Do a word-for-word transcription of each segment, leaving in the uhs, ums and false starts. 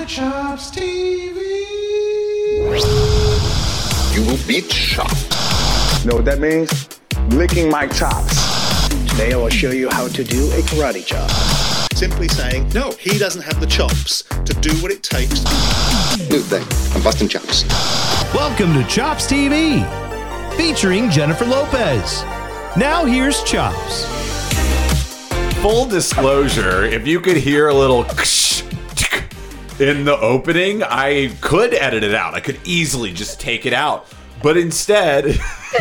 Chops T V. You will be chopped. Know what that means? Licking my chops. Today I will show you how to do a karate chop. Simply saying, no, he doesn't have the chops to do what it takes. New thing. I'm busting chops. Welcome to Chops T V, featuring Jennifer Lopez. Now here's Chops. Full disclosure, if you could hear a little in the opening, I could edit it out. I could easily just take it out. But instead,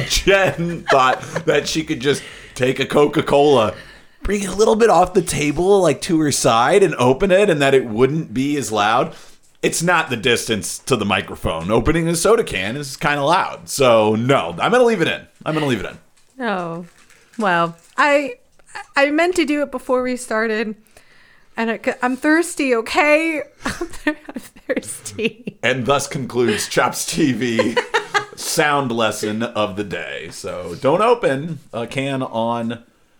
Jen thought that she could just take a Coca-Cola, bring it a little bit off the table, like to her side, and open it, and that it wouldn't be as loud. It's not the distance to the microphone. Opening a soda can is kind of loud. So, no, I'm going to leave it in. I'm going to leave it in. Oh, well, I I meant to do it before we started. And I, I'm thirsty, okay? I'm, I'm thirsty. And thus concludes Chops T V sound lesson of the day. So don't open a can on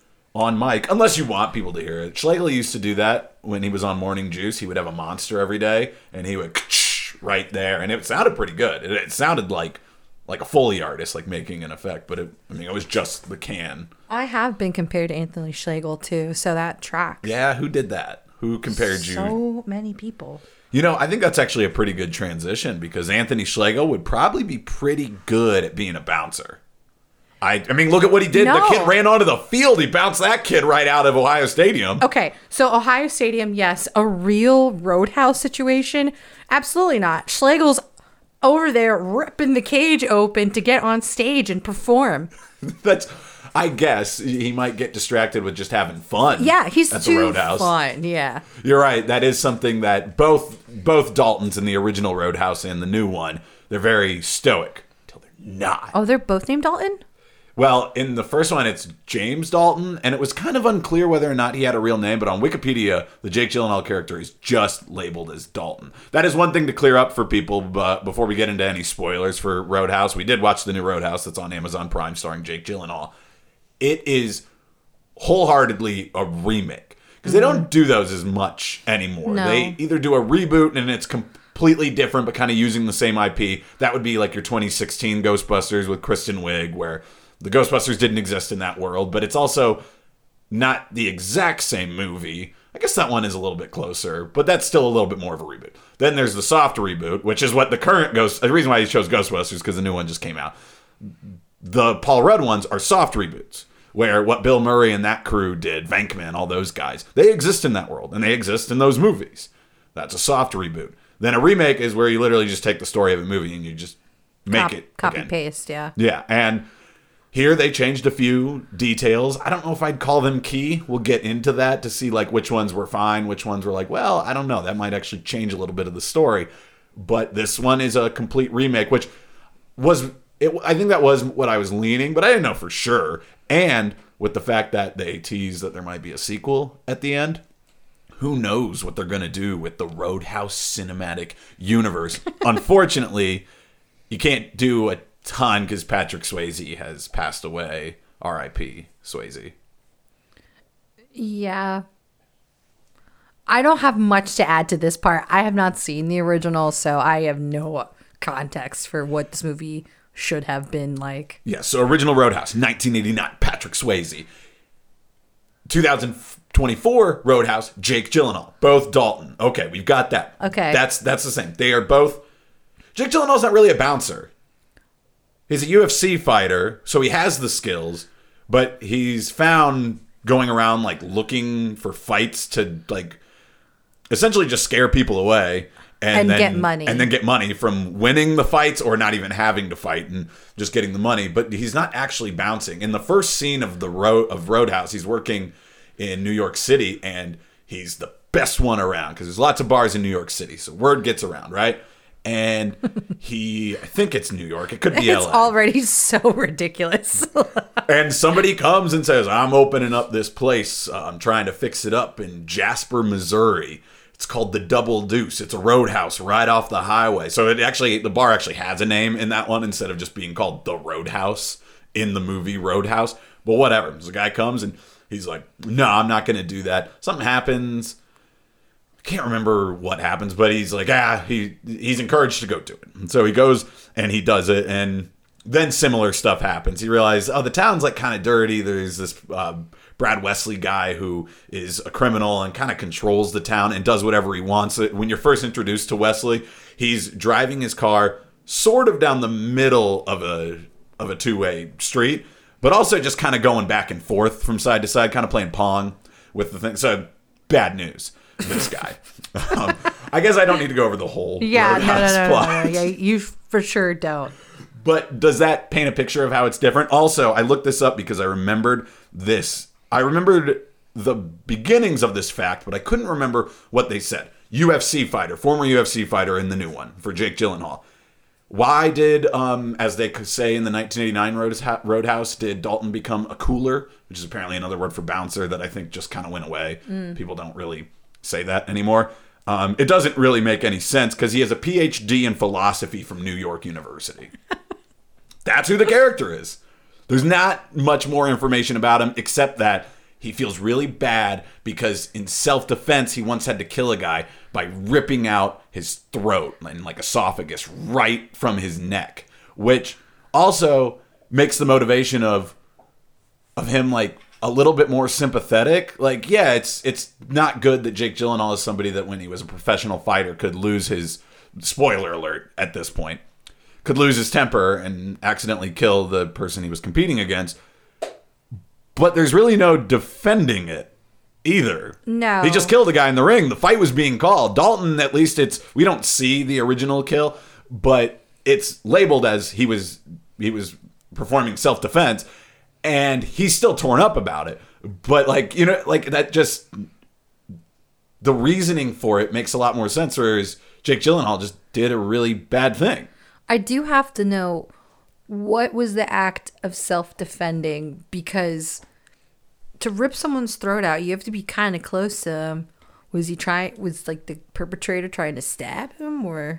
on mic unless you want people to hear it. Schlegel used to do that when he was on Morning Juice. He would have a monster every day, and he would right there, and it sounded pretty good. It, it sounded like like a Foley artist, like making an effect, but it, I mean, it was just the can. I have been compared to Anthony Schlegel too, so that tracks. Yeah, who did that? Who compared so you? So many people. You know, I think that's actually a pretty good transition because Anthony Schlegel would probably be pretty good at being a bouncer. I, I mean, look at what he did. No. The kid ran onto the field. He bounced that kid right out of Ohio Stadium. Okay, so Ohio Stadium, yes. A real Roadhouse situation? Absolutely not. Schlegel's over there ripping the cage open to get on stage and perform. That's... I guess he might get distracted with just having fun. Yeah, he's at too the Roadhouse. fun. Yeah, you're right. That is something that both both Daltons in the original Roadhouse and the new one, they're very stoic until they're not. Oh, they're both named Dalton? Well, in the first one, it's James Dalton, and it was kind of unclear whether or not he had a real name. But on Wikipedia, the Jake Gyllenhaal character is just labeled as Dalton. That is one thing to clear up for people. But before we get into any spoilers for Roadhouse, we did watch the new Roadhouse that's on Amazon Prime, starring Jake Gyllenhaal. It is wholeheartedly a remake because they don't do those as much anymore. No. They either do a reboot and it's completely different but kind of using the same I P. That would be like your twenty sixteen Ghostbusters with Kristen Wiig, where the Ghostbusters didn't exist in that world, but it's also not the exact same movie. I guess that one is a little bit closer, but that's still a little bit more of a reboot. Then there's the soft reboot, which is what the current Ghost... The reason why he chose Ghostbusters because the new one just came out. The Paul Rudd ones are soft reboots, where what Bill Murray and that crew did, Venkman, all those guys, they exist in that world, and they exist in those movies. That's a soft reboot. Then a remake is where you literally just take the story of a movie and you just make Cop, it Copy again. paste, yeah. Yeah, and here they changed a few details. I don't know if I'd call them key. We'll get into that to see like which ones were fine, which ones were like, well, I don't know. That might actually change a little bit of the story. But this one is a complete remake, which was... It, I think that was what I was leaning, but I didn't know for sure. And with the fact that they teased that there might be a sequel at the end, who knows what they're going to do with the Roadhouse cinematic universe. Unfortunately, you can't do a ton because Patrick Swayze has passed away. R I P Swayze. Yeah. I don't have much to add to this part. I have not seen the original, so I have no context for what this movie should have been like. Yeah, so original Roadhouse, nineteen eighty-nine, Patrick Swayze. two thousand twenty-four Roadhouse, Jake Gyllenhaal. Both Dalton. Okay, we've got that. Okay. That's that's the same. They are both... Jake Gyllenhaal's not really a bouncer. He's a U F C fighter, so he has the skills, but he's found going around, like, looking for fights to, like, essentially just scare people away. And, and then, get money. And then get money from winning the fights or not even having to fight and just getting the money. But he's not actually bouncing. In the first scene of the road of Roadhouse, he's working in New York City, and he's the best one around because there's lots of bars in New York City. So word gets around, right? And he, I think it's New York. It could be L A. It's already so ridiculous. And somebody comes and says, I'm opening up this place. Uh, I'm trying to fix it up in Jasper, Missouri. It's called the Double Deuce. It's a roadhouse right off the highway. So it actually, the bar actually has a name in that one instead of just being called the Roadhouse in the movie Roadhouse. But whatever. So the guy comes and he's like, no, I'm not going to do that. Something happens. I can't remember what happens, but he's like, ah, he he's encouraged to go do it. And so he goes and he does it. And then similar stuff happens. He realizes, oh, the town's like kind of dirty. There's this uh, Brad Wesley guy who is a criminal and kind of controls the town and does whatever he wants. When you're first introduced to Wesley, he's driving his car sort of down the middle of a of a two-way street, but also just kind of going back and forth from side to side, kind of playing Pong with the thing. So bad news, this guy. um, I guess I don't need to go over the whole Yeah, no, no, Roadhouse no, plot. no, no, yeah, you for sure don't. But does that paint a picture of how it's different? Also, I looked this up because I remembered this. I remembered the beginnings of this fact, but I couldn't remember what they said. U F C fighter, former U F C fighter in the new one for Jake Gyllenhaal. Why did, um, as they could say in the nineteen eighty-nine Roadhouse, did Dalton become a cooler, which is apparently another word for bouncer that I think just kind of went away. Mm. People don't really say that anymore. Um, it doesn't really make any sense because he has a P H D in philosophy from New York University. That's who the character is. There's not much more information about him except that he feels really bad because in self-defense, he once had to kill a guy by ripping out his throat and like esophagus right from his neck, which also makes the motivation of of him like a little bit more sympathetic. Like, yeah, it's it's not good that Jake Gyllenhaal is somebody that when he was a professional fighter could lose his, spoiler alert at this point, could lose his temper and accidentally kill the person he was competing against. But there's really no defending it either. No. He just killed a guy in the ring. The fight was being called. Dalton, at least it's, we don't see the original kill, but it's labeled as he was he was performing self-defense, and he's still torn up about it. But like, you know, like that just, the reasoning for it makes a lot more sense, whereas Jake Gyllenhaal just did a really bad thing. I do have to know, what was the act of self-defending? Because to rip someone's throat out, you have to be kind of close to him. Was he trying? Was like the perpetrator trying to stab him, or?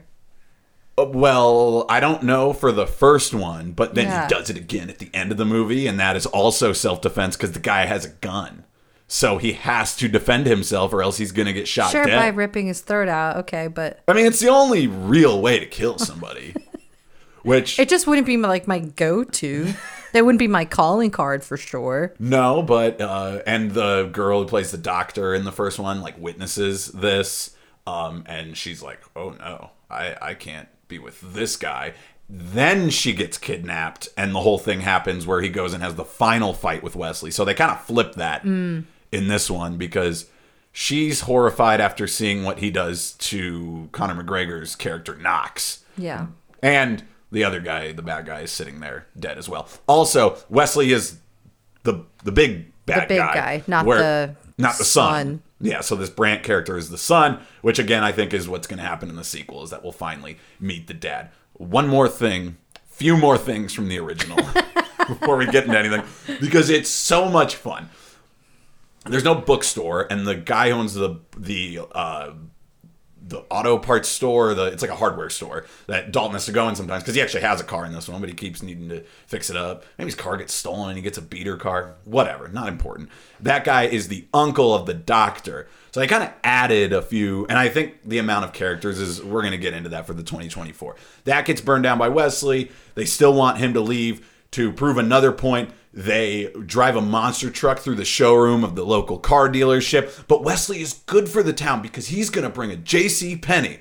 Well, I don't know for the first one, but then Yeah. he does it again at the end of the movie, and that is also self-defense because the guy has a gun. So he has to defend himself or else he's going to get shot Sure, dead. by ripping his throat out. Okay, but I mean, it's the only real way to kill somebody. Which, it just wouldn't be my, like my go-to. That wouldn't be my calling card for sure. no, but, uh, and the girl who plays the doctor in the first one, like, witnesses this, um, and she's like, oh no, I, I can't be with this guy. Then she gets kidnapped, and the whole thing happens where he goes and has the final fight with Wesley. So they kind of flip that mm. in this one because she's horrified after seeing what he does to Conor McGregor's character, Knox. Yeah. And the other guy, the bad guy, is sitting there dead as well. Also, Wesley is the the big bad The big guy. guy, not where- the not the son. son. Yeah, so this Brandt character is the son, which again I think is what's going to happen in the sequel, is that we'll finally meet the dad. One more thing, few more things from the original before we get into anything, because it's so much fun. There's no bookstore, and the guy owns the the uh, the auto parts store. The it's like a hardware store that Dalton has to go in sometimes because he actually has a car in this one, but he keeps needing to fix it up. Maybe his car gets stolen and he gets a beater car. Whatever, not important. That guy is the uncle of the doctor. So I kind of added a few, and I think the amount of characters is, we're going to get into that for the twenty twenty-four. That gets burned down by Wesley. They still want him to leave to prove another point. They drive a monster truck through the showroom of the local car dealership. But Wesley is good for the town because he's going to bring a J C Penney.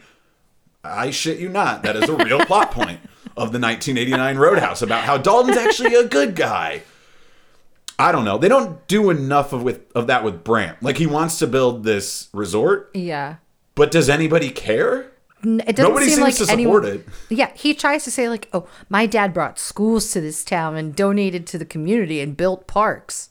I shit you not. That is a real plot point of the nineteen eighty-nine Roadhouse about how Dalton's actually a good guy. I don't know. They don't do enough of with of that with Brandt. Like, he wants to build this resort. Yeah. But does anybody care? It doesn't Nobody seem seems like to support anyone, it. Yeah, he tries to say like, "Oh, my dad brought schools to this town and donated to the community and built parks."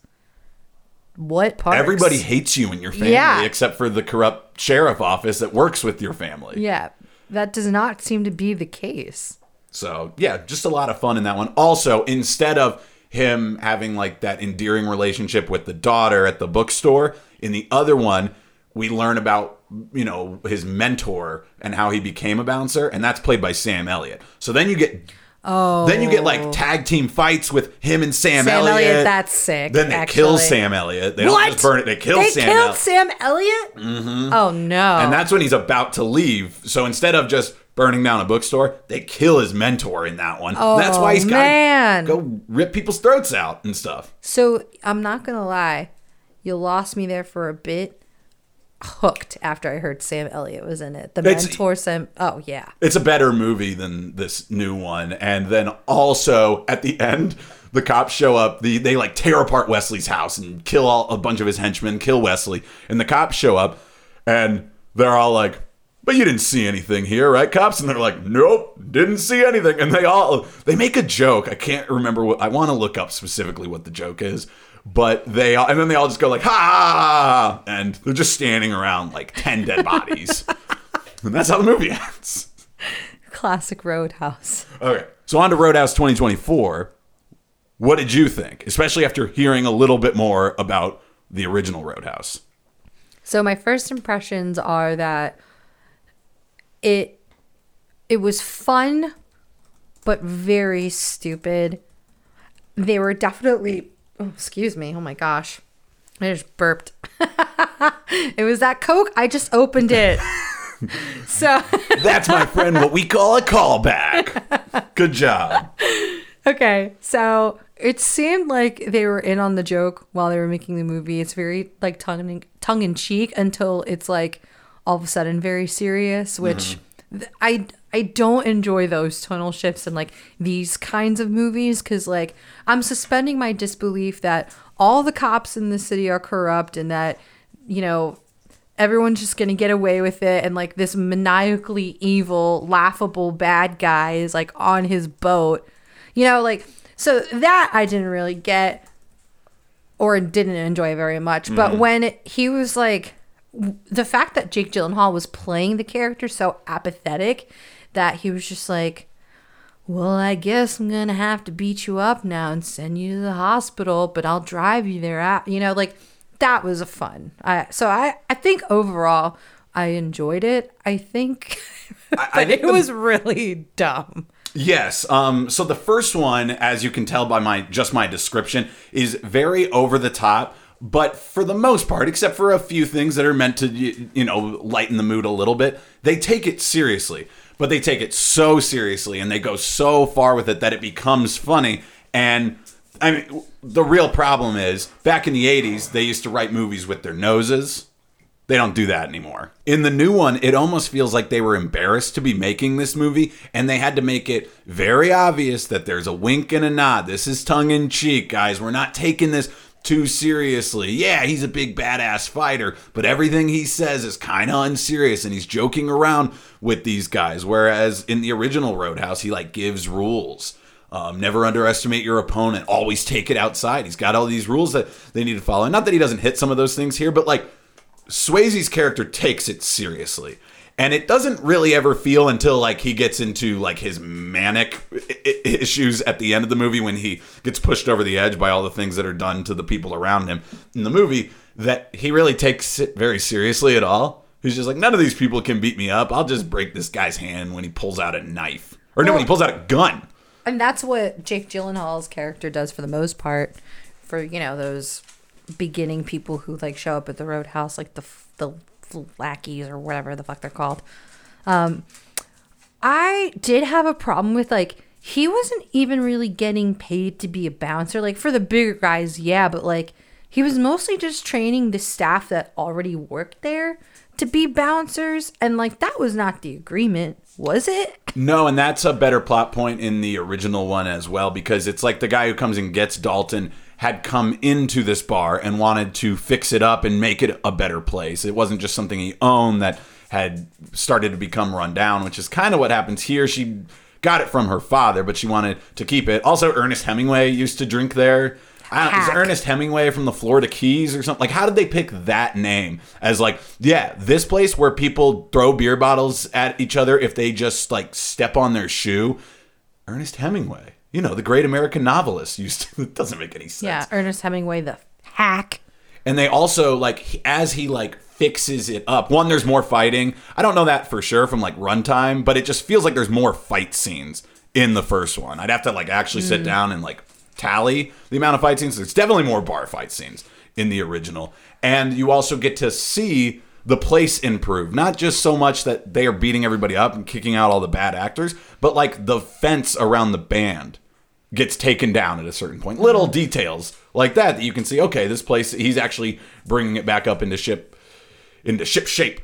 What parks? Everybody hates you and your family Yeah. except for the corrupt sheriff office that works with your family. Yeah, that does not seem to be the case. So, yeah, just a lot of fun in that one. Also, instead of him having like that endearing relationship with the daughter at the bookstore, in the other one, we learn about, you know, his mentor and how he became a bouncer, and that's played by Sam Elliott. So then you get Oh. Then you get like tag team fights with him and Sam, Sam Elliott. Elliott, that's sick. Then they actually. kill Sam Elliott. They what? don't just burn it. They kill they Sam killed Elliott. Sam Elliott? Mm-hmm. Oh, no. And that's when he's about to leave. So instead of just burning down a bookstore, they kill his mentor in that one. Oh, that's why he's got man. to go rip people's throats out and stuff. So I'm not going to lie. You lost me there for a bit. Hooked after I heard Sam Elliott was in it. The It's- mentor Sam. Oh, yeah. It's a better movie than this new one. And then also at the end, the cops show up. The, they like tear apart Wesley's house and kill all, a bunch of his henchmen, kill Wesley. And the cops show up and they're all like, but you didn't see anything here, right, cops? And they're like, nope, didn't see anything. And they all, they make a joke. I can't remember what, I want to look up specifically what the joke is. But they all, and then they all just go like, ha, and they're just standing around like ten dead bodies. And that's how the movie ends. Classic Roadhouse. Okay, so on to Roadhouse twenty twenty-four. What did you think? Especially after hearing a little bit more about the original Roadhouse. So my first impressions are that it it was fun, but very stupid. They were definitely... Oh, excuse me. Oh my gosh. I just burped. It was that Coke. I just opened it. So That's, my friend, what we call a callback. Good job. okay. So it seemed like they were in on the joke while they were making the movie. It's very like tongue in, tongue in cheek until it's like all of a sudden very serious, which th- I I don't enjoy those tonal shifts in like these kinds of movies because like I'm suspending my disbelief that all the cops in the city are corrupt and that, you know, everyone's just gonna get away with it and like this maniacally evil, laughable bad guy is like on his boat. You know, like so that I didn't really get or didn't enjoy very much. Mm. But when it, he was like the fact that Jake Gyllenhaal was playing the character so apathetic that he was just like, well, I guess I'm going to have to beat you up now and send you to the hospital, but I'll drive you there. At, you know, like that was a fun. I, so I, I think overall I enjoyed it. I think, I, but I think it the, was really dumb. Yes. Um, so the first one, as you can tell by my just my description, is very over the top. But for the most part, except for a few things that are meant to, you know, lighten the mood a little bit, they take it seriously. But they take it so seriously and they go so far with it that it becomes funny. And I mean, the real problem is back in the eighties, they used to write movies with their noses. They don't do that anymore. In the new one, it almost feels like they were embarrassed to be making this movie, and they had to make it very obvious that there's a wink and a nod. This is tongue in cheek, guys. We're not taking this too seriously. Yeah, he's a big badass fighter, but everything he says is kind of unserious, and he's joking around with these guys. Whereas in the original Roadhouse, he like gives rules. Um, never underestimate your opponent. Always take it outside. He's got all these rules that they need to follow. Not that he doesn't hit some of those things here, but like Swayze's character takes it seriously. And it doesn't really ever feel until like he gets into like his manic I- issues at the end of the movie when he gets pushed over the edge by all the things that are done to the people around him in the movie that he really takes it very seriously at all. He's just like, none of these people can beat me up. I'll just break this guy's hand when he pulls out a knife. Or no, when he pulls out a gun. And that's what Jake Gyllenhaal's character does for the most part. For, you know, those beginning people who like show up at the Roadhouse, like the the lackeys or whatever the fuck they're called. Um, I did have a problem with like he wasn't even really getting paid to be a bouncer. Like for the bigger guys, yeah, but like he was mostly just training the staff that already worked there to be bouncers, and like that was not the agreement, was it? No, and that's a better plot point in the original one as well, because it's like the guy who comes and gets Dalton had come into this bar and wanted to fix it up and make it a better place. It wasn't just something he owned that had started to become run down, which is kind of what happens here. She got it from her father, but she wanted to keep it. Also, Ernest Hemingway used to drink there. I don't, is Ernest Hemingway from the Florida Keys or something? Like, how did they pick that name as like, yeah, this place where people throw beer bottles at each other if they just like step on their shoe? Ernest Hemingway. You know, the great American novelist used to, it doesn't make any sense. Yeah, Ernest Hemingway, the hack. And they also, like, as he, like, fixes it up, one, there's more fighting. I don't know that for sure from, like, runtime, but it just feels like there's more fight scenes in the first one. I'd have to like actually sit down and like tally the amount of fight scenes. There's definitely more bar fight scenes in the original. And you also get to see the place improve. Not just so much that they are beating everybody up and kicking out all the bad actors, but like the fence around the band gets taken down at a certain point. Little details like that that you can see, okay, this place, he's actually bringing it back up into ship into ship shape.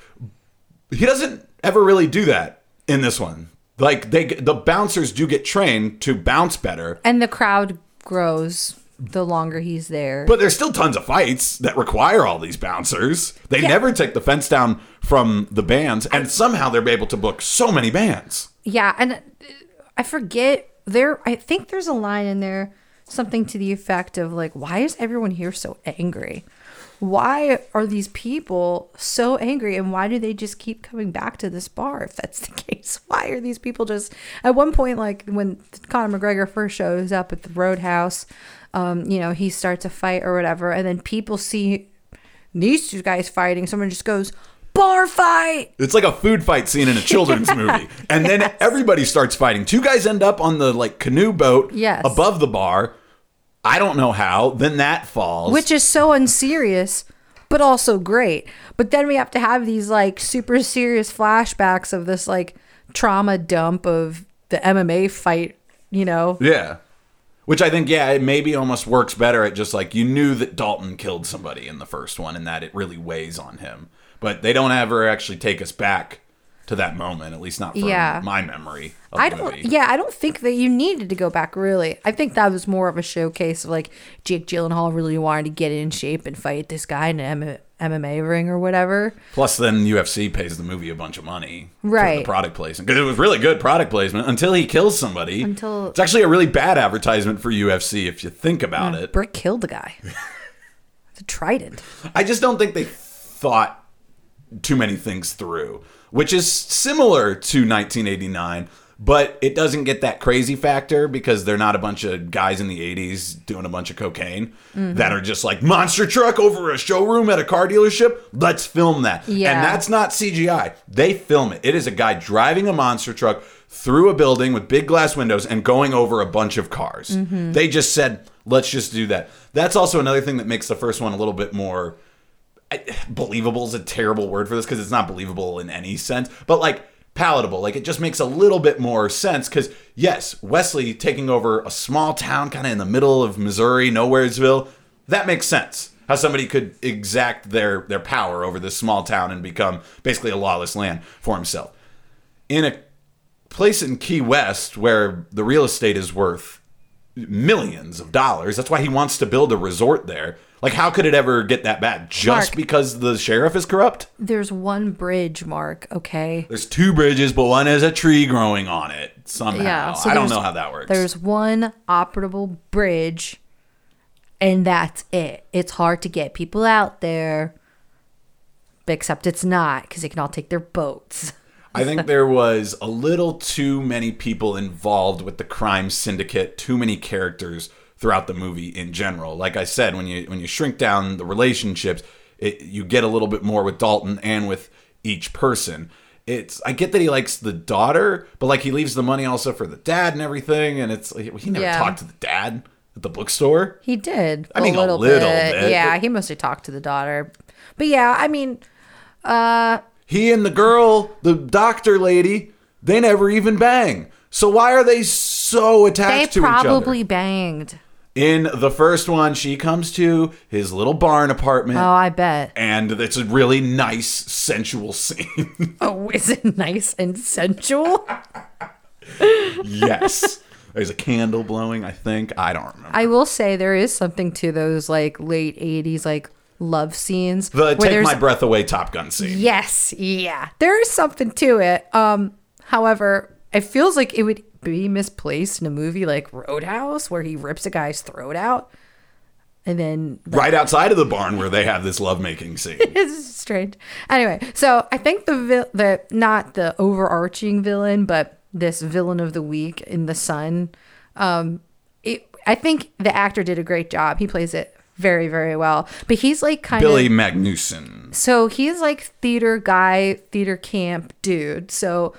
He doesn't ever really do that in this one. Like they the bouncers do get trained to bounce better. And the crowd grows the longer he's there. But there's still tons of fights that require all these bouncers. They Yeah. never take the fence down from the bands, and somehow they're able to book so many bands. Yeah, and uh, I forget there I think there's a line in there, something to the effect of like, why is everyone here so angry? Why are these people so angry, and why do they just keep coming back to this bar if that's the case? Why are these people just at one point, like when Conor McGregor first shows up at the Roadhouse, um, you know, he starts a fight or whatever, and then people see these two guys fighting, someone just goes, bar fight. It's like a food fight scene in a children's movie. And then Yes. everybody starts fighting. Two guys end up on the like canoe boat Yes. above the bar. I don't know how. Then that falls. Which is so unserious, but also great. But then we have to have these like super serious flashbacks of this like trauma dump of the M M A fight, you know? Yeah. Which I think, yeah, it maybe almost works better at just like you knew that Dalton killed somebody in the first one and that it really weighs on him. But they don't ever actually take us back to that moment, at least not from Yeah. my memory of I the don't. movie. Yeah, I don't think that you needed to go back. Really, I think that was more of a showcase of like Jake Gyllenhaal really wanted to get in shape and fight this guy in an M- MMA ring or whatever. Plus, then U F C pays the movie a bunch of money for Right. the product placement because it was really good product placement until he kills somebody. Until- it's actually a really bad advertisement for U F C if you think about it. Brick killed the guy. It's a trident. I just don't think they thought too many things through, which is similar to nineteen eighty-nine, but it doesn't get that crazy factor because they're not a bunch of guys in the eighties doing a bunch of cocaine that are just like monster truck over a showroom at a car dealership. Let's film that. Yeah. And that's not C G I. They film it. It is a guy driving a monster truck through a building with big glass windows and going over a bunch of cars. They just said, let's just do that. That's also another thing that makes the first one a little bit more I, believable is a terrible word for this because it's not believable in any sense, but like palatable. Like it just makes a little bit more sense because yes, Wesley taking over a small town kind of in the middle of Missouri, Nowheresville, that makes sense. How somebody could exact their their power over this small town and become basically a lawless land for himself. In a place in Key West where the real estate is worth millions of dollars, that's why he wants to build a resort there. Like, how could it ever get that bad? Just Mark. because the sheriff is corrupt? There's one bridge, Mark. Okay. There's two bridges, but one has a tree growing on it somehow. Yeah. so I don't there's- know how that works. There's one operable bridge, and that's it. It's hard to get people out there, except it's not because they can all take their boats. I think there was a little too many people involved with the crime syndicate, too many characters throughout the movie in general. Like I said, when you when you shrink down the relationships, it, you get a little bit more with Dalton and with each person. It's I get that he likes the daughter, but like he leaves the money also for the dad and everything, and it's like, he never Yeah. talked to the dad at the bookstore. He did. I mean, a little, little bit. bit. Yeah, he mostly talked to the daughter. But yeah, I mean, uh, He and the girl, the doctor lady, they never even bang. So why are they so they attached to each other? probably banged. In the first one, she comes to his little barn apartment. Oh, I bet. And it's a really nice, sensual scene. Oh, is it nice and sensual? Yes. There's a candle blowing, I think. I don't remember. I will say there is something to those like late eighties like love scenes. The where Take there's- My Breath Away Top Gun scene. Yes, yeah. There is something to it. Um, however, it feels like it would be misplaced in a movie like Roadhouse where he rips a guy's throat out. And then Right outside of the barn where they have this lovemaking scene. it's strange. Anyway, so I think the vil- the not the overarching villain, but this villain of the week in The Sun. Um, it, I think the actor did a great job. He plays it very, very well. But he's like kind Billy of Magnuson. so he's like theater guy, theater camp dude. So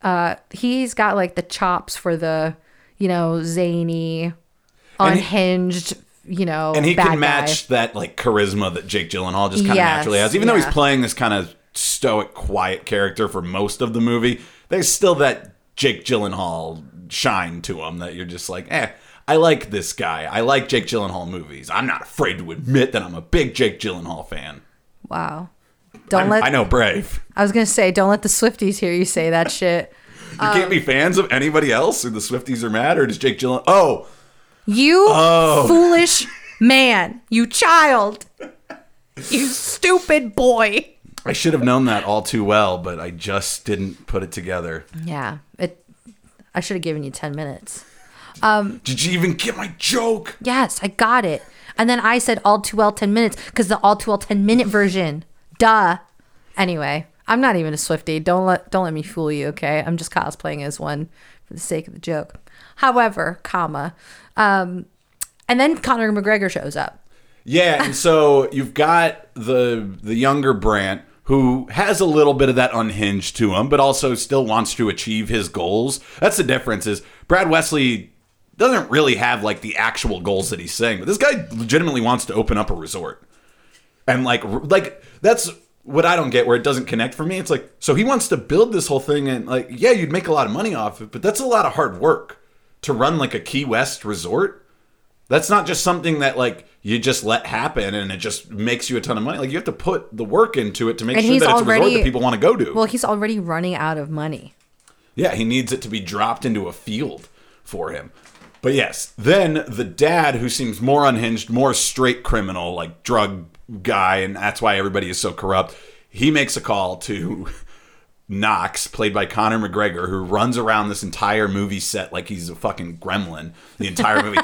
uh, he's got like the chops for the, you know, zany, And he- unhinged, you know, And he bad can match guy. that like charisma that Jake Gyllenhaal just kind of Yes, naturally has. Even though yeah. he's playing this kind of stoic, quiet character for most of the movie, there's still that Jake Gyllenhaal shine to him that you're just like, eh, I like this guy. I like Jake Gyllenhaal movies. I'm not afraid to admit that I'm a big Jake Gyllenhaal fan. Wow. Don't I'm- let I know, brave. I was gonna say, don't let the Swifties hear you say that shit. You can't be fans of anybody else, or the Swifties are mad, or does Jake Gyllenhaal? Oh, You Oh. foolish man. You child. You stupid boy. I should have known that all too well, but I just didn't put it together. Yeah. It. I should have given you ten minutes. Did you even get my joke? Yes, I got it. And then I said all too well ten minutes because the all too well ten minute version. Duh. Anyway, I'm not even a Swiftie. Don't let don't let me fool you, okay? I'm just cosplaying as one for the sake of the joke. However, comma. Um, and then Conor McGregor shows up. Yeah, and so you've got the the younger Brandt who has a little bit of that unhinged to him, but also still wants to achieve his goals. That's the difference. Is Brad Wesley doesn't really have like the actual goals that he's saying, but this guy legitimately wants to open up a resort, and like like that's what I don't get where it doesn't connect for me. It's like, so he wants to build this whole thing, and like, yeah, you'd make a lot of money off it, but that's a lot of hard work to run like a Key West resort. That's not just something that like you just let happen and it just makes you a ton of money. Like you have to put the work into it to make And sure he's that it's a resort already- that people want to go to. Well, he's already running out of money. Yeah, he needs it to be dropped into a field for him. But yes, then the dad, who seems more unhinged, more straight criminal, like drug guy, and that's why everybody is so corrupt, he makes a call to Knox, played by Conor McGregor, who runs around this entire movie set like he's a fucking gremlin. The entire movie.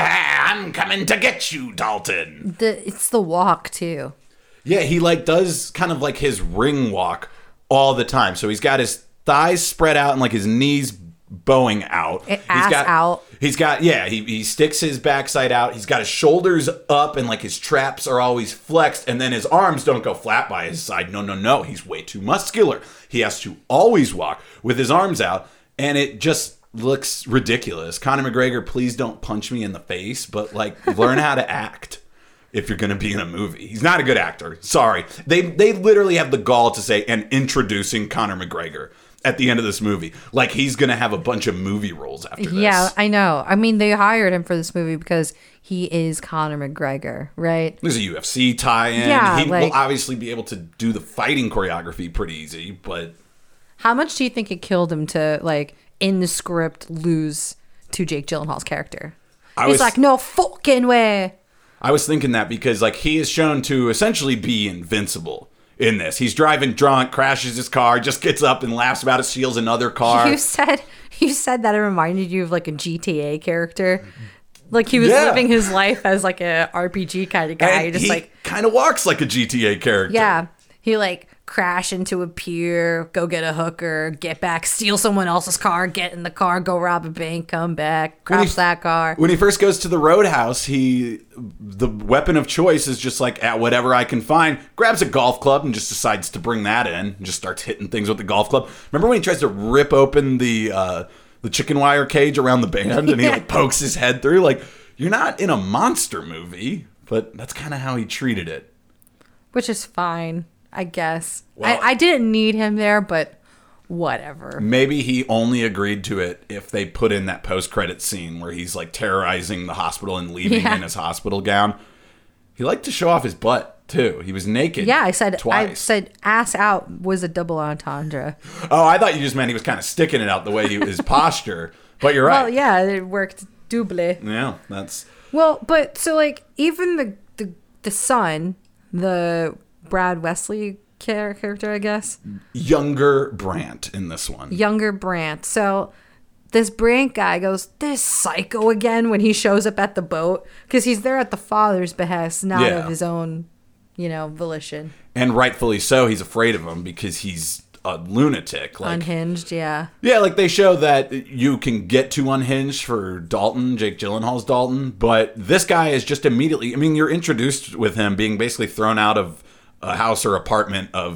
I'm coming to get you, Dalton. The it's the walk too. Yeah, he like does kind of like his ring walk all the time. So he's got his thighs spread out and like his knees bowing out. It- he's ass got, out. He's got, yeah, he, he sticks his backside out. He's got his shoulders up and like his traps are always flexed. And then his arms don't go flat by his side. No, no, no. He's way too muscular. He has to always walk with his arms out. And it just looks ridiculous. Conor McGregor, please don't punch me in the face, but like learn how to act if you're going to be in a movie. He's not a good actor. Sorry. They they literally have the gall to say, and introducing Conor McGregor at the end of this movie. Like he's going to have a bunch of movie roles after this. Yeah, I know. I mean, they hired him for this movie because he is Conor McGregor, right? There's a U F C tie-in. Yeah, he like- will obviously be able to do the fighting choreography pretty easy, but How much do you think it killed him to, like, in the script, lose to Jake Gyllenhaal's character? I He's was like, no fucking way. I was thinking that because like he is shown to essentially be invincible in this. He's driving drunk, crashes his car, just gets up and laughs about it, steals another car. You said you said that it reminded you of like a G T A character. Like he was Yeah. living his life as like a R P G kind of guy. And just he like kind of walks like a G T A character. yeah. He like crash into a pier, go get a hooker, get back, steal someone else's car, get in the car, go rob a bank, come back, When he- crash that car. When he first goes to the roadhouse, he the weapon of choice is just like at whatever I can find. Grabs a golf club and just decides to bring that in. And just starts hitting things with the golf club. Remember when he tries to rip open the uh, the chicken wire cage around the band and he Yeah. like pokes his head through? Like you're not in a monster movie, but that's kind of how he treated it. Which is fine, I guess. Well- I, I didn't need him there, but whatever. Maybe he only agreed to it if they put in that post-credit scene where he's like terrorizing the hospital and leaving Yeah. in his hospital gown. He liked to show off his butt too. He was naked. Yeah, I said I twice. said ass out was a double entendre. Oh, I thought you just meant he was kind of sticking it out the way he his posture. But you're right. Well, yeah, it worked double. Yeah, that's Well, but so like even the the the son, the Brad Wesley char- character, I guess, younger Brandt in this one. younger Brandt. So this Brandt guy goes, this psycho again when he shows up at the boat because he's there at the father's behest, not Yeah. of his own, you know, volition. And rightfully so. He's afraid of him because he's a lunatic. Like Unhinged, yeah. Yeah, like they show that you can get to unhinged for Dalton, Jake Gyllenhaal's Dalton, but this guy is just immediately, I mean, you're introduced with him being basically thrown out of a house or apartment of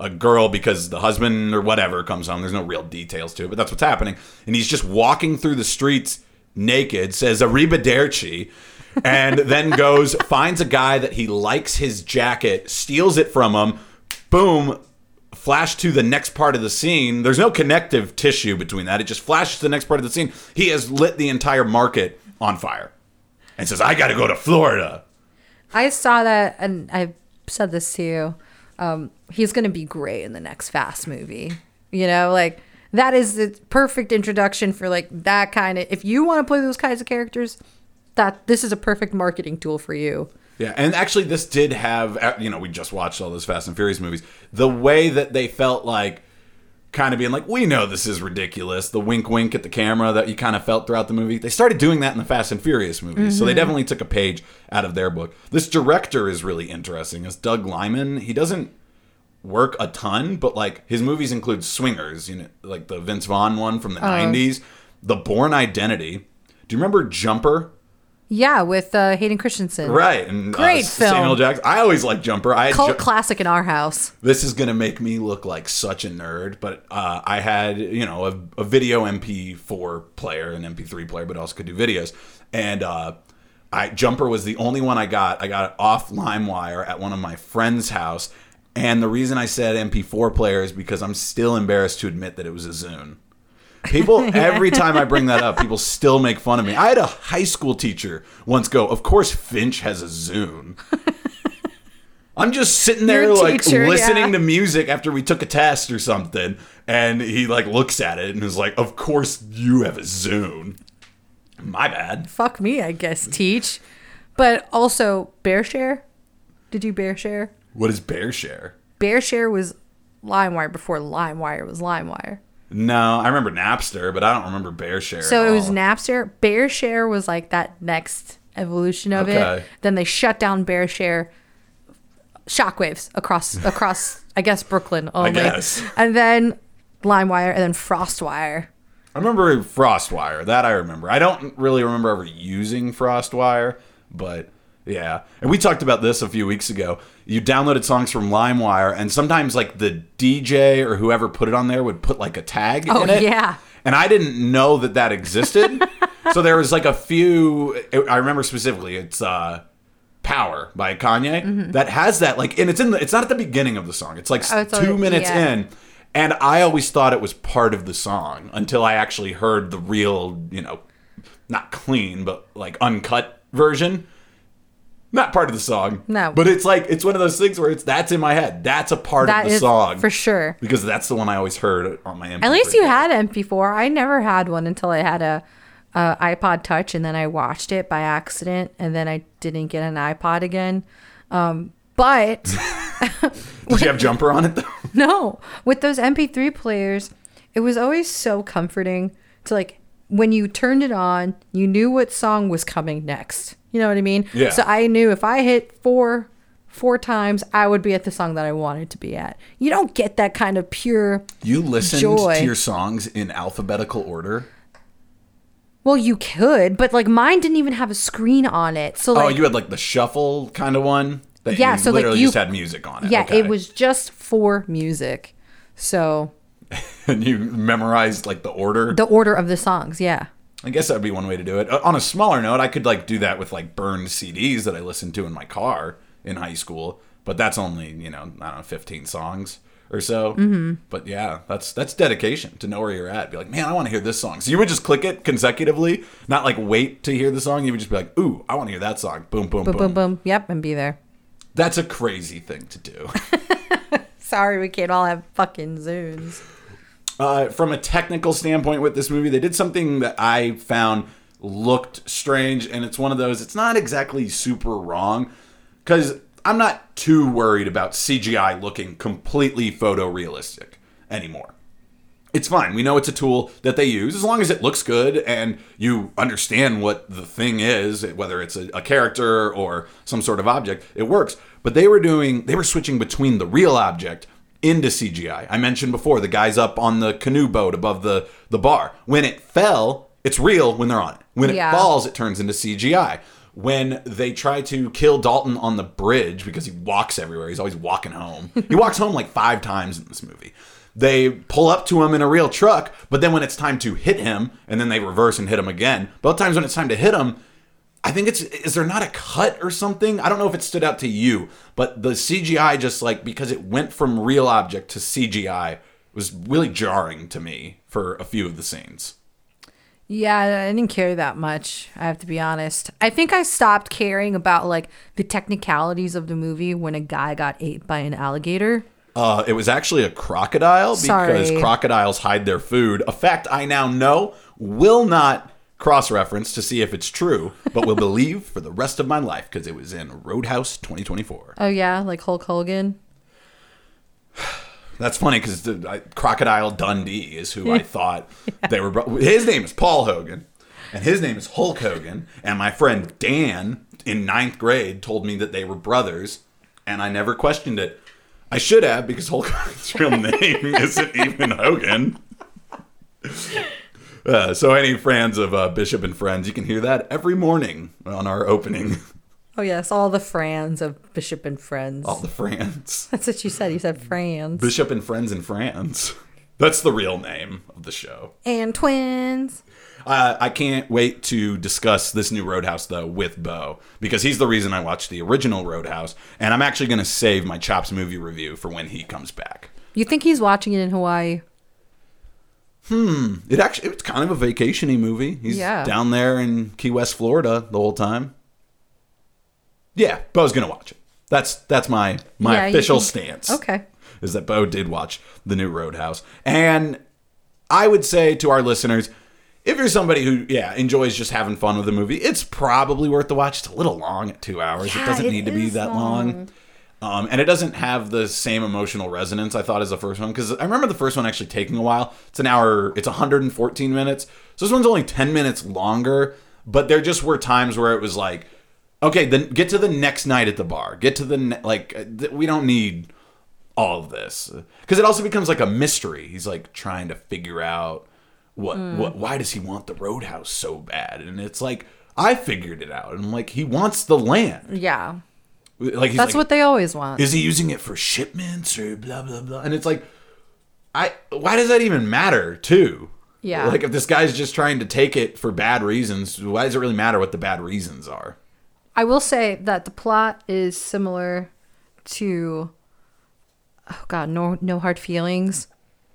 a girl because the husband or whatever comes home. There's no real details to it, but that's what's happening. And he's just walking through the streets naked, says arrivederci, and then goes, finds a guy that he likes his jacket, steals it from him, boom, flash to the next part of the scene. There's no connective tissue between that. It just flashes to the next part of the scene. He has lit the entire market on fire and says, I got to go to Florida. I saw that, and I said this to you. Um, he's going to be great in the next Fast movie. You know, like, that is the perfect introduction for, like, that kind of... If you want to play those kinds of characters, that this is a perfect marketing tool for you. Yeah, and actually this did have... You know, we just watched all those Fast and Furious movies. The way that they felt like... kind of being like, we know this is ridiculous. The wink wink at the camera that you kind of felt throughout the movie. They started doing that in the Fast and Furious movies. Mm-hmm. So they definitely took a page out of their book. This director is really interesting. It's Doug Liman. He doesn't work a ton, but like his movies include Swingers, you know, like the Vince Vaughn one from the oh. nineties. The Bourne Identity. Do you remember Jumper? Yeah, with uh, Hayden Christensen. Right. And, Great uh, film. Samuel Jackson. I always liked Jumper. I had Cult ju- classic in our house. This is going to make me look like such a nerd, but uh, I had, you know, a, a video M P four player, an M P three player, but also could do videos. And uh, I Jumper was the only one I got. I got it off LimeWire at one of my friend's house. And the reason I said M P four player is because I'm still embarrassed to admit that it was a Zune. People, every time I bring that up, people still make fun of me. I had a high school teacher once go, of course Finch has a Zune. I'm just sitting there Your like teacher, listening yeah. to music after we took a test or something. And he like looks at it and is like, of course you have a Zune. My bad. Fuck me, I guess, teach. But also, BearShare? Did you BearShare? What is BearShare? BearShare was LimeWire before LimeWire was LimeWire. No, I remember Napster, but I don't remember BearShare. So at it was all. Napster. BearShare was like that next evolution of Okay. it. Then they shut down BearShare. Shockwaves across across I guess Brooklyn only. I guess. And then LimeWire and then FrostWire. I remember FrostWire. That I remember. I don't really remember ever using FrostWire, but yeah. And we talked about this a few weeks ago. You downloaded songs from LimeWire, and sometimes like the D J or whoever put it on there would put like a tag Oh, in it. yeah. And I didn't know that that existed. So there was like a few. I remember specifically. It's uh, "Power" by Kanye Mm-hmm. that has that like, and it's in the. It's not at the beginning of the song. It's like Oh, it's two a- minutes yeah. in. And I always thought it was part of the song until I actually heard the real, you know, not clean, but like uncut version. Not part of the song. No. But it's like, it's one of those things where it's, that's in my head. That's a part That of the is song. for sure. Because that's the one I always heard on my M P three. At least you had M P four. I never had one until I had a, a iPod Touch, and then I watched it by accident, and then I didn't get an iPod again. Um, but Did you have Jumper on it though? no, with those M P three players, it was always so comforting to like when you turned it on, you knew what song was coming next. You know what I mean? Yeah. So I knew if I hit four four times, I would be at the song that I wanted to be at. You don't get that kind of pure You listened joy. to your songs in alphabetical order? Well, you could, but like mine didn't even have a screen on it. So like Oh, you had like the shuffle kind of one? That Yeah, you so, like, literally you- just had music on it. yeah, Okay. it was just for music. So And you memorized like the order? the order of the songs, yeah. I guess that would be one way to do it. Uh, On a smaller note, I could like do that with like burned C Ds that I listened to in my car in high school. But that's only, you know, I don't know, fifteen songs or so. Mm-hmm. But yeah, that's that's dedication to know where you're at. Be like, man, I want to hear this song. So you would just click it consecutively, not like wait to hear the song. You would just be like, ooh, I want to hear that song. Boom, boom, Boom, boom. boom, boom. Yep, and be there. That's a crazy thing to do. Sorry, we can't all have fucking Zunes. Uh, from a technical standpoint with this movie, they did something that I found looked strange, and it's one of those, it's not exactly super wrong, because I'm not too worried about C G I looking completely photorealistic anymore. It's fine. We know it's a tool that they use. As long as it looks good and you understand what the thing is, whether it's a, a character or some sort of object, it works. But they were doing, they were switching between the real object into C G I. I mentioned before, the guy's up on the canoe boat above the, the bar. When it fell, it's real when they're on it. When it Yeah. falls, it turns into C G I. when they try to kill Dalton on the bridge because he walks everywhere. He's always walking home. He walks home like five times in this movie. They pull up to him in a real truck, but then when it's time to hit him, and then they reverse and hit him again. Both times when it's time to hit him, I think it's, is there not a cut or something? I don't know if it stood out to you, but the C G I just like, because it went from real object to C G I, was really jarring to me for a few of the scenes. Yeah, I didn't care that much, I have to be honest. I think I stopped caring about like the technicalities of the movie when a guy got ate by an alligator. Uh, it was actually a crocodile because Sorry. crocodiles hide their food. A fact I now know, will not cross-reference to see if it's true, but will believe for the rest of my life because it was in Roadhouse twenty twenty-four. Oh yeah, like Hulk Hogan. That's funny because Crocodile Dundee is who I thought they were. Bro- his name is Paul Hogan, and his name is Hulk Hogan. And my friend Dan in ninth grade told me that they were brothers, and I never questioned it. I should have, because Hulk Hogan's real name isn't even Hogan. Uh, so any fans of uh, Bishop and Friends, you can hear that every morning on our opening. Oh yes, all the Frans of Bishop and Friends. All the Friends. That's what you said. You said Frans. Bishop and Friends and Friends. That's the real name of the show. And twins. Uh, I can't wait to discuss this new Roadhouse, though, with Bo, because he's the reason I watched the original Roadhouse, and I'm actually going to save my Chops movie review for when he comes back. You think he's watching it in Hawaii? Hmm. It actually, it's kind of a vacation-y movie. He's Yeah. down there in Key West, Florida the whole time. Yeah, Bo's going to watch it. That's that's my, my Yeah, you official think- stance. Okay. Is that Bo did watch the new Roadhouse. And I would say to our listeners, if you're somebody who, yeah, enjoys just having fun with a movie, it's probably worth the watch. It's a little long at two hours. Yeah, it doesn't it need to be is that long. long. Um, and it doesn't have the same emotional resonance, I thought, as the first one. Because I remember the first one actually taking a while. It's an hour, it's one hundred fourteen minutes. So this one's only ten minutes longer. But there just were times where it was like, okay, then get to the next night at the bar. Get to the, ne- like, th- we don't need all of this. Because it also becomes like a mystery. He's like trying to figure out what, Mm. what, why does he want the Roadhouse so bad? And it's like, I figured it out. And I'm like, he wants the land. Yeah. Like he's That's like, what they always want. is he using it for shipments or blah, blah, blah? And it's like, I, why does that even matter too? Yeah. Like if this guy's just trying to take it for bad reasons, why does it really matter what the bad reasons are? I will say that the plot is similar to, oh god, no, no hard feelings.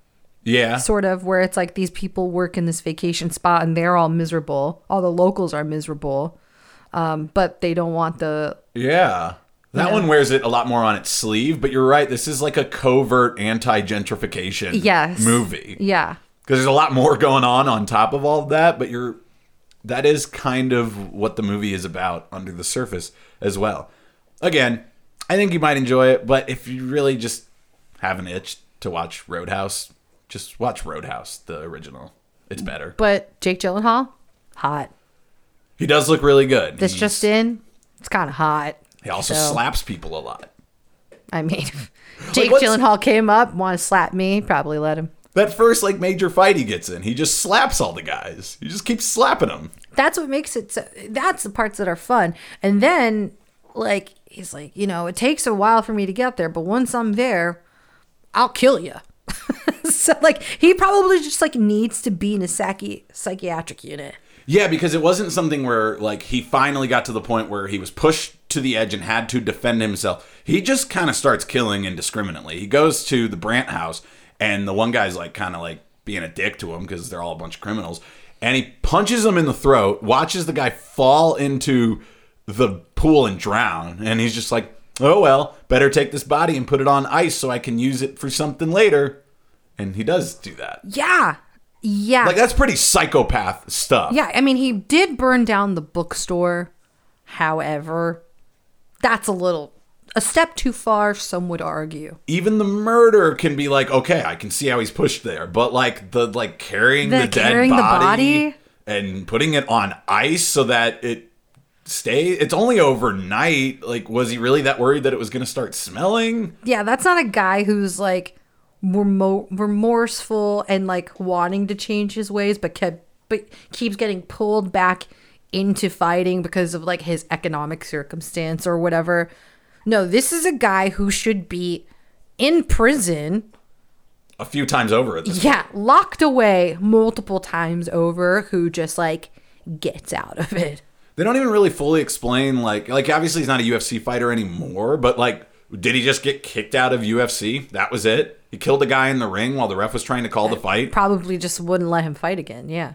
Yeah. Sort of, where it's like these people work in this vacation spot and they're all miserable. All the locals are miserable, um, but they don't want the. Yeah. That Yeah. one wears it a lot more on its sleeve, but you're right. This is like a covert anti-gentrification Yes. movie. Yeah. Because there's a lot more going on on top of all of that, but you're that is kind of what the movie is about under the surface as well. Again, I think you might enjoy it, but if you really just have an itch to watch Roadhouse, just watch Roadhouse, the original. It's better. But Jake Gyllenhaal, hot. He does look really good. This He's- just in, it's kind of hot. He also so- slaps people a lot. I mean, Jake what's- Gyllenhaal came up, want to slap me, probably let him. That first like major fight he gets in, he just slaps all the guys. He just keeps slapping them. That's what makes it so, that's the parts that are fun. And then like he's like, you know, it takes a while for me to get there, but once I'm there, I'll kill you. So like he probably just like needs to be in a psychi- psychiatric unit. Yeah, because it wasn't something where like he finally got to the point where he was pushed to the edge and had to defend himself. He just kind of starts killing indiscriminately. He goes to the Brandt house and the one guy's like kind of like being a dick to him because they're all a bunch of criminals. And he punches him in the throat, watches the guy fall into the pool and drown. And he's just like, oh, well, better take this body and put it on ice so I can use it for something later. And he does do that. Yeah. Yeah. Like, that's pretty psychopath stuff. Yeah, I mean, he did burn down the bookstore. However, that's a little, a step too far, some would argue. Even the murder can be like, okay, I can see how he's pushed there. But, like, the, like, carrying the, The dead carrying the body, body? and putting it on ice so that it stays, it's only overnight. Like, was he really that worried that it was going to start smelling? Yeah, that's not a guy who's like remo- remorseful and like wanting to change his ways, but kept but keeps getting pulled back into fighting because of like his economic circumstance or whatever. No, this is a guy who should be in prison a few times over at this yeah, point. Locked away multiple times over, who just like gets out of it. They don't even really fully explain, like, like obviously he's not a U F C fighter anymore, but like, did he just get kicked out of U F C? That was it? He killed a guy in the ring while the ref was trying to call the fight? Probably just wouldn't let him fight again, yeah.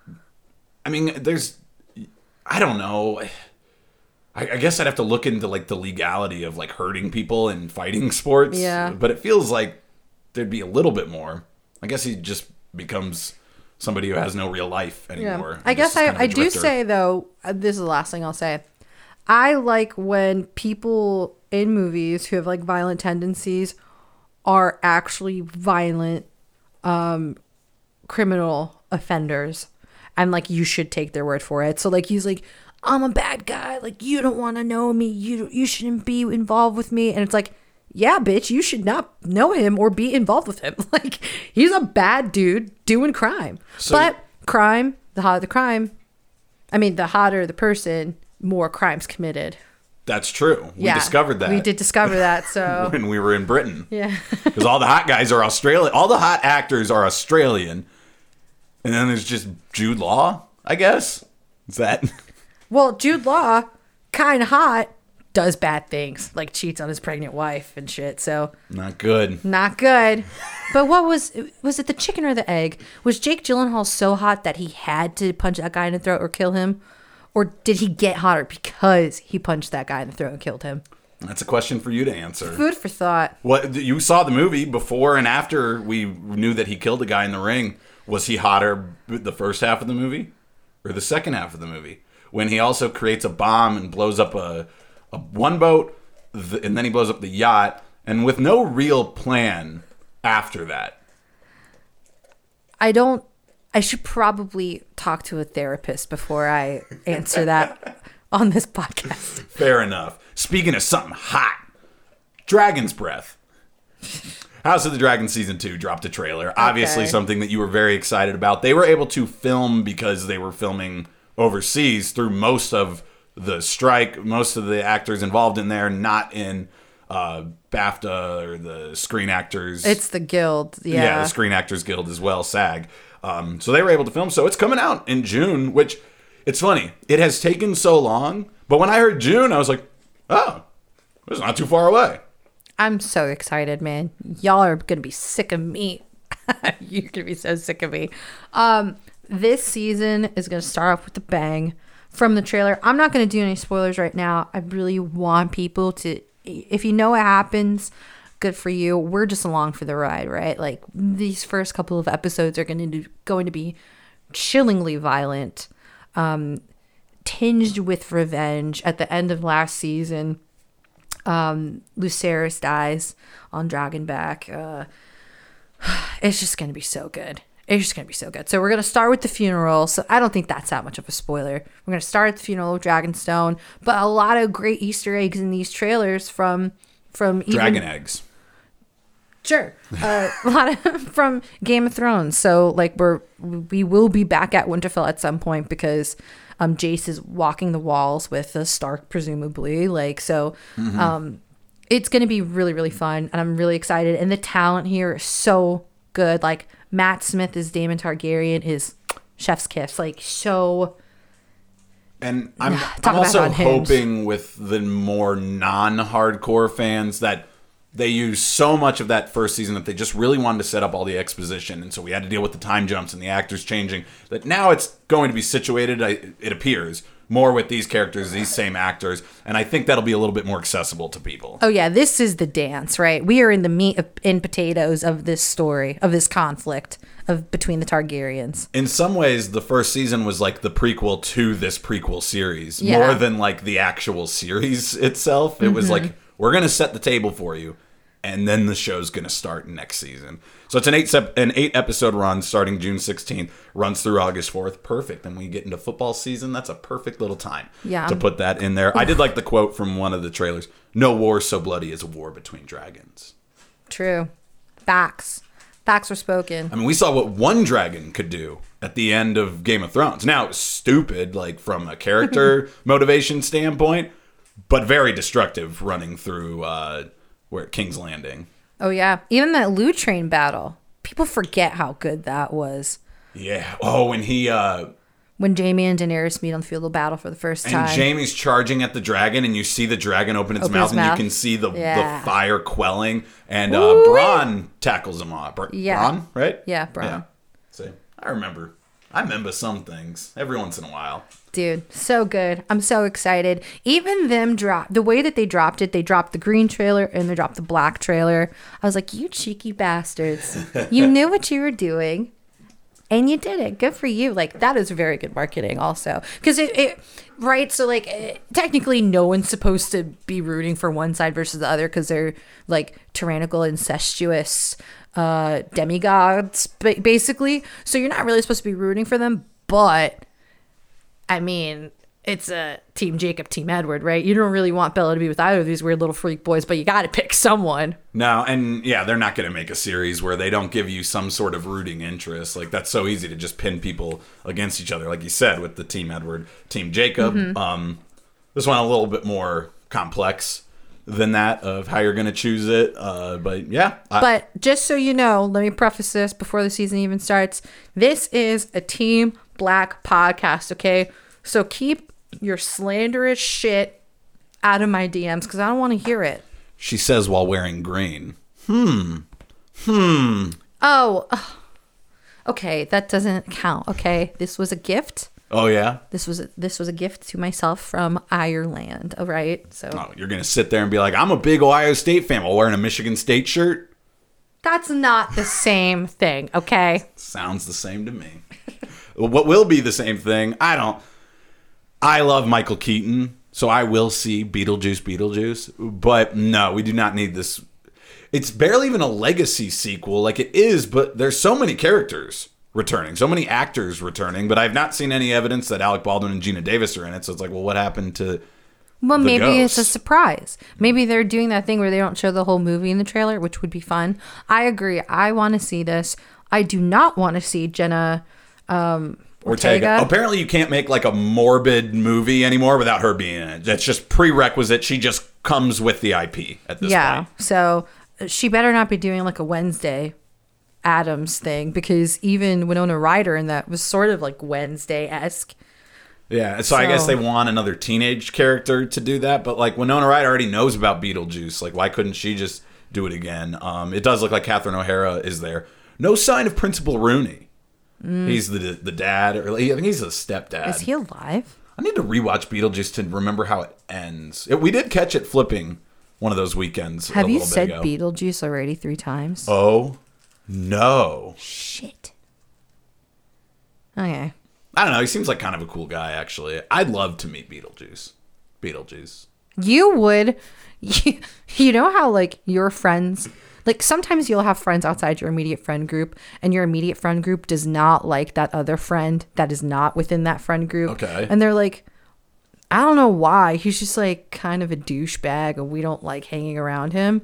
I mean, there's, I don't know. I, I guess I'd have to look into like the legality of like hurting people in fighting sports. Yeah. But it feels like there'd be a little bit more. I guess he just becomes somebody who has no real life anymore. Yeah. I guess I, I do say, though, uh, this is the last thing I'll say. I like when people in movies who have like violent tendencies are actually violent um, criminal offenders. And like, you should take their word for it. So like, he's like, I'm a bad guy. Like, you don't want to know me. You you shouldn't be involved with me. And it's like, yeah, bitch, you should not know him or be involved with him. Like, he's a bad dude doing crime. So, but crime, the hotter the crime, I mean, the hotter the person, more crimes committed. That's true. We yeah, discovered that. We did discover that. So when we were in Britain. Yeah. Because all the hot guys are Australian. All the hot actors are Australian. And then there's just Jude Law, I guess. Is that? Well, Jude Law, kind of hot, does bad things, like cheats on his pregnant wife and shit. So not good. Not good. But what was was it the chicken or the egg? Was Jake Gyllenhaal so hot that he had to punch that guy in the throat or kill him? Or did he get hotter because he punched that guy in the throat and killed him? That's a question for you to answer. Food for thought. What you saw the movie before and after we knew that he killed a guy in the ring. Was he hotter the first half of the movie or the second half of the movie? When he also creates a bomb and blows up a, a one boat, th- and then he blows up the yacht, and with no real plan after that. I don't. I should probably talk to a therapist before I answer that on this podcast. Fair enough. Speaking of something hot, Dragon's Breath. House of the Dragon Season two dropped a trailer. Okay. Obviously something that you were very excited about. They were able to film because they were filming overseas through most of the strike, most of the actors involved in there, not in uh, BAFTA or the Screen Actors. It's the Guild, yeah. Yeah, the Screen Actors Guild as well, SAG. Um, so they were able to film. So it's coming out in June, which, it's funny. It has taken so long, but when I heard June, I was like, oh, it's not too far away. I'm so excited, man. Y'all are going to be sick of me. You're going to be so sick of me. Um, this season is going to start off with a bang from the trailer. I'm not going to do any spoilers right now. I really want people to, if you know what happens, good for you. We're just along for the ride, right? Like, these first couple of episodes are going to going to be chillingly violent, um, tinged with revenge. At the end of last season, um, Lucerys dies on Dragonback. Uh, it's just going to be so good. It's just going to be so good. So we're going to start with the funeral. So I don't think that's that much of a spoiler. We're going to start at the funeral of Dragonstone. But a lot of great Easter eggs in these trailers from from even, Dragon eggs. Sure. Uh, a lot of from Game of Thrones. So like we're we will be back at Winterfell at some point because um, Jace is walking the walls with a Stark, presumably. Like so, mm-hmm. um, it's going to be really really fun, and I'm really excited. And the talent here is so good. Like Matt Smith as Daemon Targaryen is chef's kiss. Like so. And I'm, I'm also hoping with the more non-hardcore fans that they use so much of that first season that they just really wanted to set up all the exposition. And so we had to deal with the time jumps and the actors changing. That now it's going to be situated, it appears, more with these characters, these same actors. And I think that'll be a little bit more accessible to people. Oh, yeah. This is the dance, right? We are in the meat and potatoes of this story, of this conflict of between the Targaryens. In some ways, the first season was like the prequel to this prequel series, yeah. more than like the actual series itself. It mm-hmm. was like, we're going to set the table for you, and then the show's going to start next season. So it's an eight sep- an eight episode run starting June sixteenth, runs through August fourth. Perfect. And when you get into football season, that's a perfect little time yeah. to put that in there. Oof. I did like the quote from one of the trailers. No war so bloody as a war between dragons. True. Facts. Facts were spoken. I mean, we saw what one dragon could do at the end of Game of Thrones. Now, it was stupid, like from a character motivation standpoint, but very destructive running through uh, where King's Landing. Oh, yeah. Even that Loot Train battle. People forget how good that was. Yeah. Oh, and he... Uh, when Jaime and Daenerys meet on the field of battle for the first and time. And Jaime's charging at the dragon, and you see the dragon open its, open mouth, its mouth, and you can see the, yeah. the fire quelling. And uh, Bronn tackles him off. Br- yeah. Bronn, right? Yeah, Bronn. Yeah. See, I remember. I remember some things every once in a while. Dude, so good. I'm so excited. Even them drop the way that they dropped it, they dropped the green trailer and they dropped the black trailer. I was like, you cheeky bastards. You knew what you were doing. And you did it. Good for you. Like, that is very good marketing also. Because it, it, right? So, like, it, technically no one's supposed to be rooting for one side versus the other because they're, like, tyrannical, incestuous uh, demigods, basically. So you're not really supposed to be rooting for them. But, I mean, it's a Team Jacob, Team Edward, right? You don't really want Bella to be with either of these weird little freak boys, but you got to pick someone. No, and yeah, they're not going to make a series where they don't give you some sort of rooting interest. Like, that's so easy to just pin people against each other, like you said, with the Team Edward, Team Jacob. Mm-hmm. Um, this one a little bit more complex than that of how you're going to choose it. Uh, but yeah. I- but just so you know, let me preface this before the season even starts. This is a Team Black podcast, okay? So keep your slanderous shit out of my D Ms because I don't want to hear it. She says while wearing green. Hmm. Hmm. Oh. Okay, that doesn't count. Okay, this was a gift. Oh yeah. This was a, this was a gift to myself from Ireland. All right. So. Oh, you're gonna sit there and be like, I'm a big Ohio State fan while wearing a Michigan State shirt. That's not the same thing. Okay. Sounds the same to me. What will be the same thing? I don't. I love Michael Keaton, so I will see Beetlejuice, Beetlejuice. But no, we do not need this. It's barely even a legacy sequel. Like, it is, but there's so many characters returning, so many actors returning, but I've not seen any evidence that Alec Baldwin and Gina Davis are in it. So it's like, well, what happened to Well, the maybe ghosts? it's a surprise. Maybe they're doing that thing where they don't show the whole movie in the trailer, which would be fun. I agree. I want to see this. I do not want to see Jenna um, Ortega. Ortega. Apparently, you can't make like a morbid movie anymore without her being in it. That's just prerequisite. She just comes with the I P at this yeah, point. so she better not be doing like a Wednesday Addams thing because even Winona Ryder in that was sort of like Wednesday-esque. Yeah, so, So- I guess they want another teenage character to do that, but like Winona Ryder already knows about Beetlejuice. Like, why couldn't she just do it again? Um, it does look like Catherine O'Hara is there. No sign of Principal Rooney. Mm. He's the the dad, or I think he's a stepdad. Is he alive? I need to rewatch Beetlejuice to remember how it ends. It, we did catch it flipping one of those weekends. Have a you little said bit ago. Beetlejuice already three times? Oh no! Shit. Okay. I don't know. He seems like kind of a cool guy, actually. I'd love to meet Beetlejuice. Beetlejuice. You would. You, you know how like your friends, like sometimes you'll have friends outside your immediate friend group and your immediate friend group does not like that other friend that is not within that friend group. Okay. And they're like, I don't know why. He's just like kind of a douchebag and we don't like hanging around him.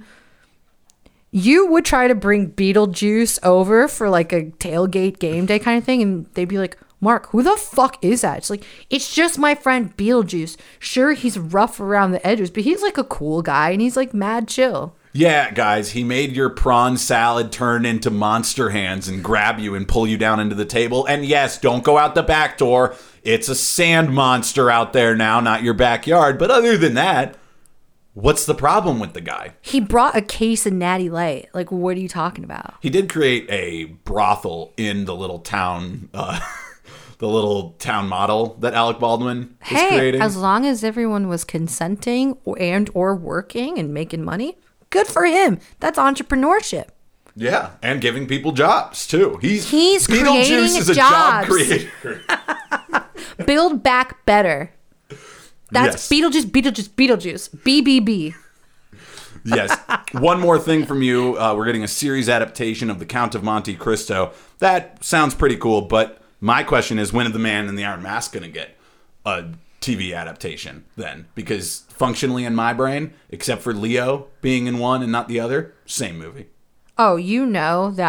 You would try to bring Beetlejuice over for like a tailgate game day kind of thing and they'd be like, Mark, who the fuck is that? It's like, it's just my friend Beetlejuice. Sure, he's rough around the edges, but he's like a cool guy and he's like mad chill. Yeah, guys, he made your prawn salad turn into monster hands and grab you and pull you down into the table. And yes, don't go out the back door. It's a sand monster out there now, not your backyard. But other than that, what's the problem with the guy? He brought a case of Natty Light. Like, what are you talking about? He did create a brothel in the little town, uh, the little town model that Alec Baldwin is Hey, creating. as long as everyone was consenting and or working and making money, good for him. That's entrepreneurship. Yeah, and giving people jobs too. He's He's Beetlejuice creating is a job jobs. creator. Build back better. That's Yes. Beetlejuice, Beetlejuice, Beetlejuice. B B B. Yes. One more thing from you. Uh, we're getting a series adaptation of The Count of Monte Cristo. That sounds pretty cool, but my question is, when is The Man in the Iron Mask going to get a T V adaptation then? Because functionally in my brain, except for Leo being in one and not the other, same movie. Oh, you know that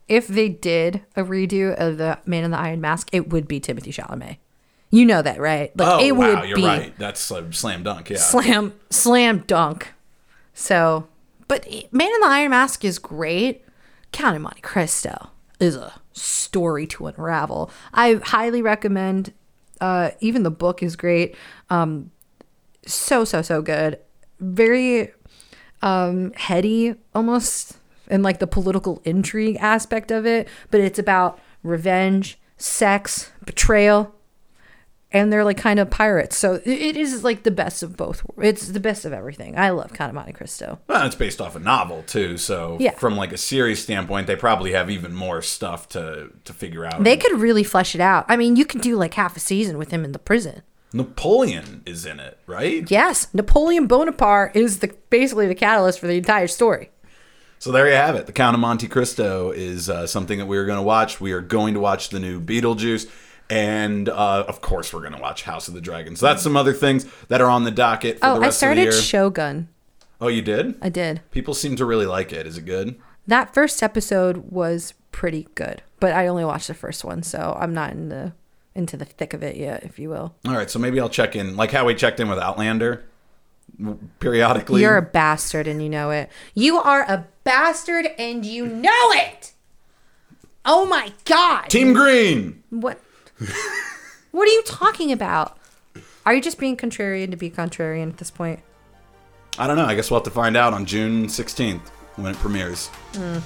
if they did a redo of the Man in the Iron Mask, it would be Timothée Chalamet. You know that, right? Like, oh, it wow, would you're be right. That's a slam dunk, yeah. Slam, slam dunk. So, but Man in the Iron Mask is great. Count of Monte Cristo is a story to unravel. I highly recommend. Uh, even the book is great. Um, so, so, so good. Very um, heady almost, and like the political intrigue aspect of it. But it's about revenge, sex, betrayal. And they're like kind of pirates. So it is like the best of both. It's the best of everything. I love Count of Monte Cristo. Well, it's based off a novel too. So Yeah. from like a series standpoint, they probably have even more stuff to, to figure out. They could really flesh it out. I mean, you could do like half a season with him in the prison. Napoleon is in it, right? Yes, Napoleon Bonaparte is the basically the catalyst for the entire story. So there you have it. The Count of Monte Cristo is uh, something that we are going to watch. We are going to watch the new Beetlejuice. And, uh, of course, we're going to watch House of the Dragon. So that's some other things that are on the docket for Oh, the I rest of the year. started Shogun. Oh, you did? I did. People seem to really like it. Is it good? That first episode was pretty good, but I only watched the first one, so I'm not in the into the thick of it yet, if you will. All right, so maybe I'll check in, like how we checked in with Outlander periodically. You're a bastard and you know it. You are a bastard and you know it. Oh my God. Team Green. What? What are you talking about? Are you just being contrarian to be contrarian at this point? I don't know. I guess we'll have to find out on June sixteenth when it premieres. Mm.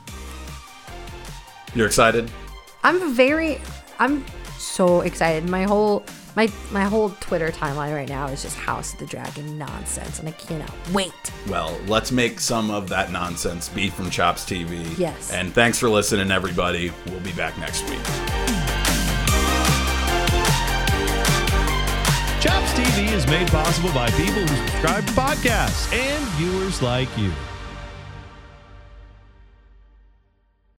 You're excited? I'm very, I'm so excited. My whole, my my whole Twitter timeline right now is just House of the Dragon nonsense, and I cannot wait. Well, let's make some of that nonsense be from Chops T V. Yes. And thanks for listening, everybody. We'll be back next week. Chops T V is made possible by people who subscribe to podcasts and viewers like you.